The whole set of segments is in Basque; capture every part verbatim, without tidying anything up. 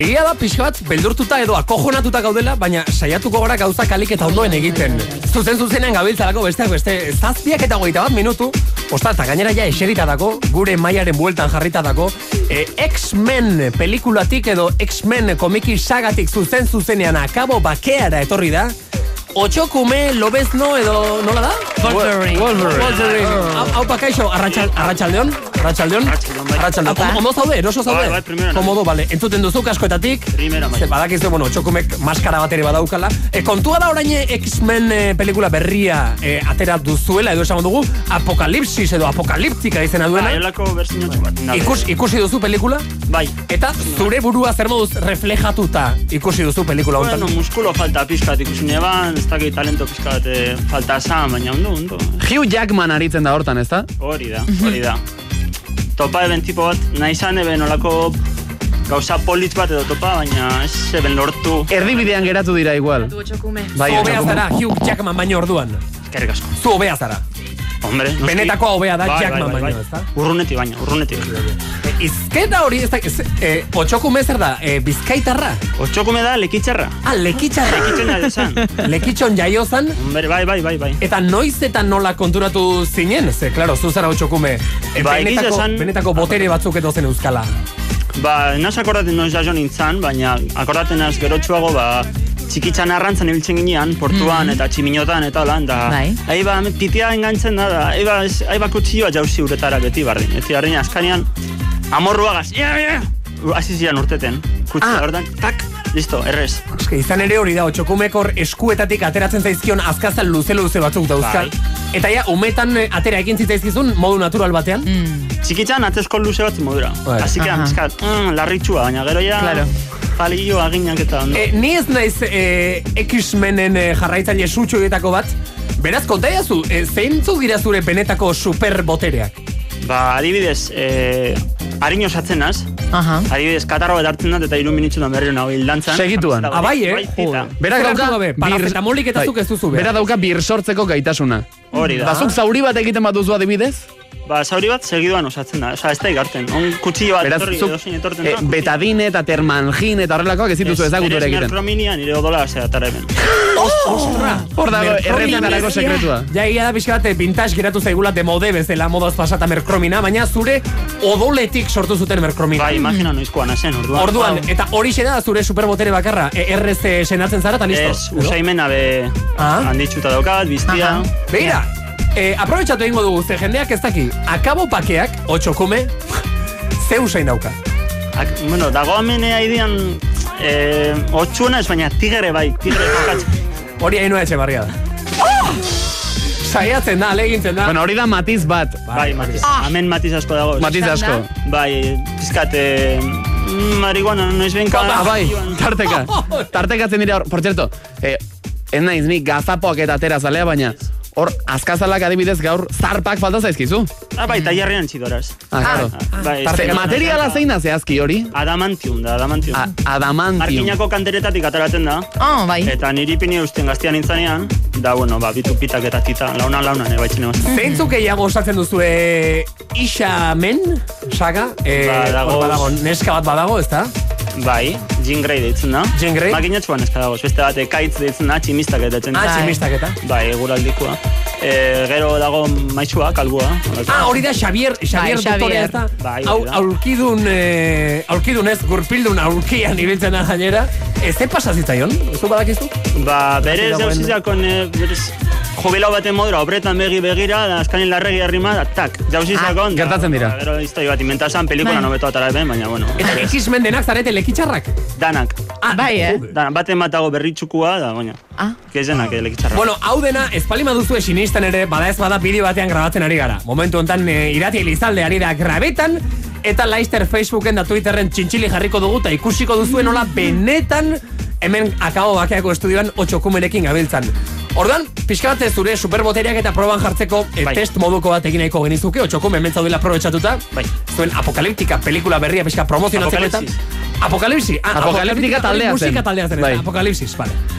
Egia da pixka bat beldurtuta edo akojonatuta gaudela, baina saiatuko gara gauza kalik eta ondoen egiten. Zuzen zuzenean gabiltzalako besteak beste zazpiak eta hogeita bat minutu, ostra, eta gainera ja eseritatako, gure mailaren bueltan jarritatako, e, X-Men pelikulatik edo X-Men komiki sagatik zuzen zuzenean akabo bakeara etorri da, Otxokume Lobezno edo nola da? Wolverine. Wolverine. Hau pakaixo, arratsaldeon? Arratsaldeon? Arratsaldeon. Ondo zaude, eroso zaude? Komodo, bale. Entzuten duzu kaskoetatik. Ze badakizu, bueno, Otxokumek maskara bat ere badaukala. E, kontua da orain X-Men e, pelikula berria e, atera duzuela, edo esango dugu, Apokalipsis edo Apokaliptika izena duena. Ba, elako berzinotxu bat. Ikus, ikusi duzu pelikula? Bai. Eta zure burua zer moduz reflejatuta ikusi duzu pelikula hontan? Bueno, muskulo falta pixkat ikusi neban, ez dakit talento pixkat falta esan, baina ondo, ondo. Hugh Jackman aritzen da hortan, ez da? Hori da, hori da. Topa eben tipo bat, nahi zan eben olako gauza politz bat edo topa, baina ez eben lortu. Erdibidean geratu dira igual. Bai, zu hobea zara, Hugh Jackman baino orduan. Eskerrik asko. Zu hobea zara. Hombre, noski. Benetako hobea da bai, Jackman bai, bai, baino, bai. ez da? Urrunetik baina, urrunetik. E, izketa hori, ez da, ez, e, Otxokume zer da, e, bizkaitarra? Otxokume da lekitzarra. Ah, lekitzarra. Lekitxon jaio zan. Lekitxon jaio zan. Hombre, bai, bai, bai, bai. Eta noiz eta nola konturatu zinen? Ze, klaro, zu zara Otxokume. E, Ba, benetako, egiz esan- benetako botere batzuk edo zen euskala. Ba, naz akordaten noiz jaio nintzen, baina akordaten az gerotxuago, ba, txikitzan arrantzan ibiltzen ginean, portuan eta tximinotan eta holan, da, Bai. aiba, pitia engantzen da, da, aiba, aiba kutxioa jauzi uretara beti bardin. Eti bardin, azkanean, amorruagaz, ia, ia, hasi ziren urteten. Kutxia, Ah. ordan, tak, listo, errez. Eske, izan ere hori da, Otxokumek hor eskuetatik ateratzen zaizkion azkazal luze-luze batzuk dauzka. Bai. Eta ja, umetan eh, atera egin zitzaizkizun modu natural batean. Txikitzan atzesko luze bat modura. Bai. Así que, Aha. eskat, mm, larritxua, baina gero ja, Claro. palillo aginak eta ondo. E, ni ez naiz e, X-Menen e, jarraitzaile sutsuetako bat. Beraz, kontaiazu, e, zeintzuk dira zure benetako superbotereak? Ba, adibidez, eh, harin osatzen naz, Aha. adibidez, katarro bat hartzen dut eta iru minitzutan berriro nago hildantzan. Segituan. Ah, bai, eh? Bai, tita. Berak Zeratu dauka gabe, paracetamolik eta zuk ez duzu behar. Bera dauka bir sortzeko gaitasuna. Hori da. Da zuk zauri bat egiten bat duzu adibidez? Ba, zauri bat segiduan osatzen da. Osa, ez da igarten. On kutxillo bat Beraz, etorri, zuk edozein etorten eh, da. betadine eta termangin eta horrelakoak ez dituzu ezagutu ere egiten. Merkrominian nire odola zera tara hemen. Ostra! Hor dago errezetarako sekretua. Ja, egia da pixka bat, vintage geratu zaigula demode bezala modaz pasata merkromina, baina zure odoletik sortu zuten merkromina. Ba, imagina noizkoan azen, orduan. Orduan, eta hori da zure superbotere bakarra, e, errez eh, senatzen zara, eta listo. Ez, usaimena be Ah. handitxuta daukat, biztia. Aha. Begira, eh, aprobetxatu egingo dugu, ze jendeak ez daki, akabo pakeak, Otxokume, ze usain dauka. Ak, bueno, dago amenea idian, eh, otxuena ez baina tigre bai, tigre jokatzen. Hori hainua etxe barria da. Saiatzen da, alegintzen da. Bueno, hori da matiz bat. Bai, matiz. Hemen matiz asko dago. Matiz asko. Bai, pizkat, eh, mm, marihuana noiz benka. Ah, bai, tarteka. Tartekatzen dira hor. Por cierto, eh, ez naiz ni gazapoak eta atera zalea, baina hor azkazalak adibidez gaur zarpak falta zaizkizu. Ah, bai, tailarrean txidoraz. Ah, claro. Bai, Ze, ez- materiala zein da zehazki hori? Adamantium da, adamantium. A, adamantium. Arkinako kanteretatik ataratzen da. Oh, bai. Eta niri pini usten gaztean nintzanean, da, bueno, ba, bitu pitak eta tita, launa launa, ne, baitzen egozten. Zeintzuk gehiago osatzen duzu e, Ishamen saga? E, Badago. hor badago, neska bat badago, ez da? Bai, Jean Grey deitzen da. Jean Grey? Makinatxuan eska dago, beste bat, ekaitz deitzen da, tximistak eta etzen. Ah, Bai. tximistak eta. Bai, eguraldikoa. E, gero dago maixua, kalbua. Ah, hori da Xavier, Xavier Bai, doktorea, Xavier. ez da? Bai, Au, hori da. aurkidun, eh, aurkidun ez, gurpildun aurkian ibiltzen da gainera. Ez ze pasa zitzaion? Zu badakizu? Ba, berez Dagoen- jauzizakon, e, berez, jubilau baten modura, obretan begi begira, da, askanin larregi arrima, da, tak, jauzizakon. Ah, gertatzen dira. Gero histori bat inventazan, pelikula Bai. nobeto atara ben, baina, bueno. Eta X-Men denak zarete lekitxarrak? Danak. Ah, Bai, eh? joder. Danak, baten batago berritxukua, da, baina. Ah. Gezenak, elekitzarra. Bueno, hau dena, ez palima duzu sinisten ere, bada ez bada bideo batean grabatzen ari gara. Momentu honetan e, irati elizalde ari da grabetan, eta Laster Facebooken da Twitterren txintxili jarriko dugu, eta ikusiko duzuen nola benetan hemen akabo bakeako estudioan Otxokumerekin gabiltzan. Ordan, pixka bat ez zure superboteriak eta proban jartzeko e, Bai. test moduko bat egin nahiko genizuke, Otxokume hemen zaudela aprobetxatuta. Bai. Zuen apokaliptika pelikula berria pixka promozionatzeko eta... Apokalipsis. Apokalipsi. Ah, Apokaliptika taldea zen. Musika taldea zen, Bai. ez da, Apokalipsis, vale.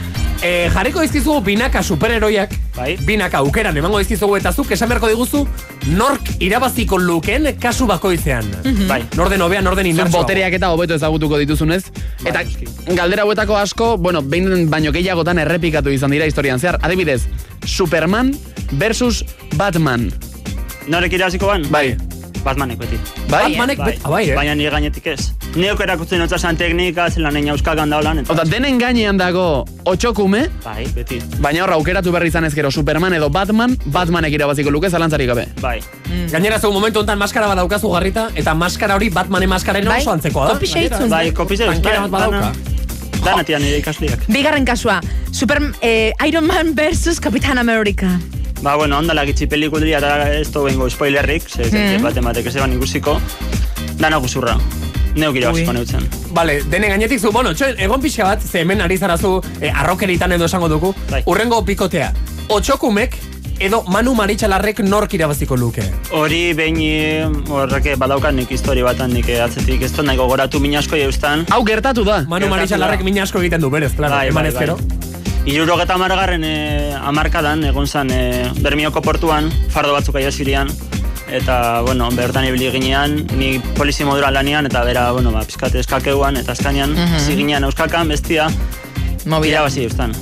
E, jarriko dizkizugu binaka superheroiak, Bai. binaka aukeran emango dizkizugu eta zuk esan beharko diguzu nork irabaziko lukeen kasu bakoitzean. Bai. Norden hobea, norden Zuen indartsuago. botereak eta hobeto ezagutuko dituzunez. Eta noski. galdera hauetako asko, bueno, behin baino gehiagotan errepikatu izan dira historian zehar. Adibidez, Superman versus Batman. Norek irabaziko ban? Bai. Batmanek beti. Bai? Batmanek, Bai. bet- ah, bai, eh? Baina nire gainetik ez. Neok erakutzen otzasan teknika, zelan egin euskakan daulan. Eta... Ota, denen gainean dago otxokume, Bai, beti. baina horra aukeratu berri izan ezkero Superman edo Batman, Batmanek irabaziko luke zalantzarik gabe. Bai. Gainera zu momentu honetan maskara bat daukazu garrita, eta maskara hori Batmanen maskarena Bai. oso antzekoa da. Kopixa itzun. Bai, kopize Tankera bat badauka. Danatia nire ikasliak. Bigarren kasua, Super, eh, Iron Man versus Capitán America. Ba, bueno, ondala gitzi pelikulia eta ez du bengo spoilerrik, ze mm. bat ematek ez eban ikusiko. Dana guzurra. Neuk irabaziko neutzen. Vale, dene gainetik zu, bueno, txoen, egon pixka bat, ze hemen ari zarazu eh, arrokeritan edo esango dugu, Bai. urrengo pikotea, otxokumek edo Manu Maritxalarrek nork irabaziko luke. Hori behin horreke badaukan nik histori batan nik atzetik, ez dut nahiko goratu min asko jeustan. Hau gertatu da. Manu Gertatu Maritxalarrek da. mina asko egiten du berez, claro, Bai, eman bai, ezkero. bai. Irurogeta margarren e, amarkadan, egon zan e, Bermioko portuan, fardo batzuk aia zirian, eta, bueno, bertan ibili ginean, ni polizi modura lanian, eta bera, bueno, ba, pizkate eskakeuan, eta eskanean, Mhm. ziginean euskakan, bestia, Movida. irabazi eustan.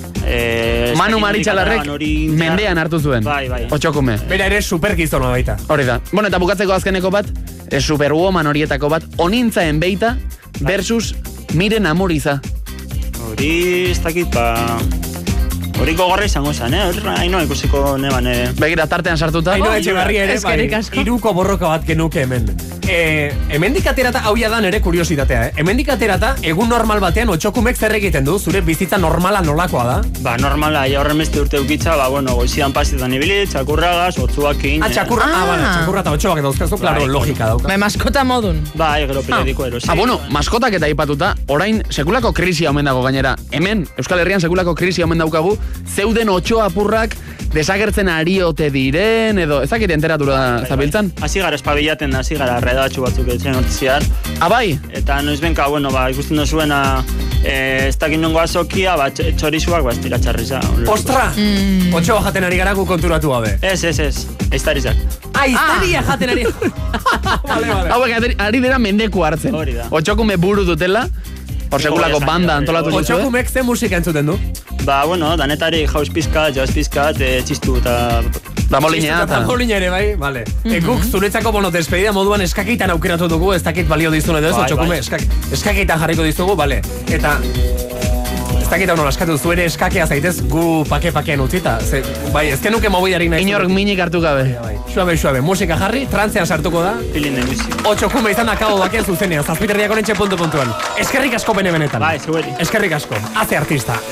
E, Manu eskakin Maritxalarrek indikataban hori- mendean hartu zuen. Bai, bai. Otxokume. Bera ere supergizona baita. Hori da. Bueno, eta bukatzeko azkeneko bat, eh, Superwoman horietako bat, onintzaen beita versus Miren Amoriza. Hori, ez dakit, ba... Hori gogorra izango zen, eh? Hori, haino ikusiko neban, eh? Begira, tartean sartuta. Aino Oh, Etxebarria ere, bai, eskerrik asko. iruko borroka bat genuke hemen. E, hemendik aterata, hau ja da nere kuriositatea, eh? Hemendik aterata, egun normal batean otxokumek zer egiten du, zure bizitza normala nolakoa da. Ba, normala, ja horren beste urte ukitza, ba, bueno, goizian pasitan ibili, txakurragaz, otzuakin... Ah, txakurra, ah, Ah. bale, txakurra eta otxoak dauzkazu, klaro, Bai, logika dauka. Bai, maskota modun. Ba, gero periodiko erosi. Ah, bueno, maskotak eta aipatuta, orain sekulako krisia omen dago gainera. Hemen, Euskal Herrian sekulako krisia omen daukagu, zeuden otxo apurrak desagertzen ari ote diren, edo ezakit enteratura zabiltzan. Hasi gara espabilaten, hasi gara redatxu batzuk etzen notiziar. Ah, bai? Eta noiz benka, bueno, ba, ikusten dozuena, eh, ez dakit nongo azokia, ba, tx- txorizuak, ba, ez dira txarriza. Ostra, Mm. otxoa jaten ari gara gu konturatu gabe. Ez, ez, ez, eiztarizak. Ah, izteria jaten ari. Vale, vale. Hauek ari- ari dira mendeku hartzen. Hori da. Otxokume buru dutela, hor sekulako Hori, banda hori, antolatu hori. zuzue. Otxokumek ze musika entzuten du? Ba, bueno, danetari jauz pizkat, jazz pizkat, e, txistu eta... Tramolinea eta... Trampolina ere, bai, vale. E, guk zuretzako, bueno, despedida moduan eskakitan aukeratu dugu, ez dakit balio dizun edo ez, Bai, otxokume, bai. eskak, eskakitan jarriko dizugu, vale. Eta... Ez dakit hau nola eskatu, zu ere eskakea zaitez gu pake-pakean utzita. Ze, bai, ez genuke mobidarik nahi. Inork minik hartu gabe. Bai, suabe, suabe, musika jarri, trantzean sartuko da. Pilin den bizi. Otxokume izan akabo bakean zuzenean, zazpiterriako nentxe puntu puntuan. Eskerrik asko bene benetan. Bai, zeueri. Eskerrik asko, haze artista.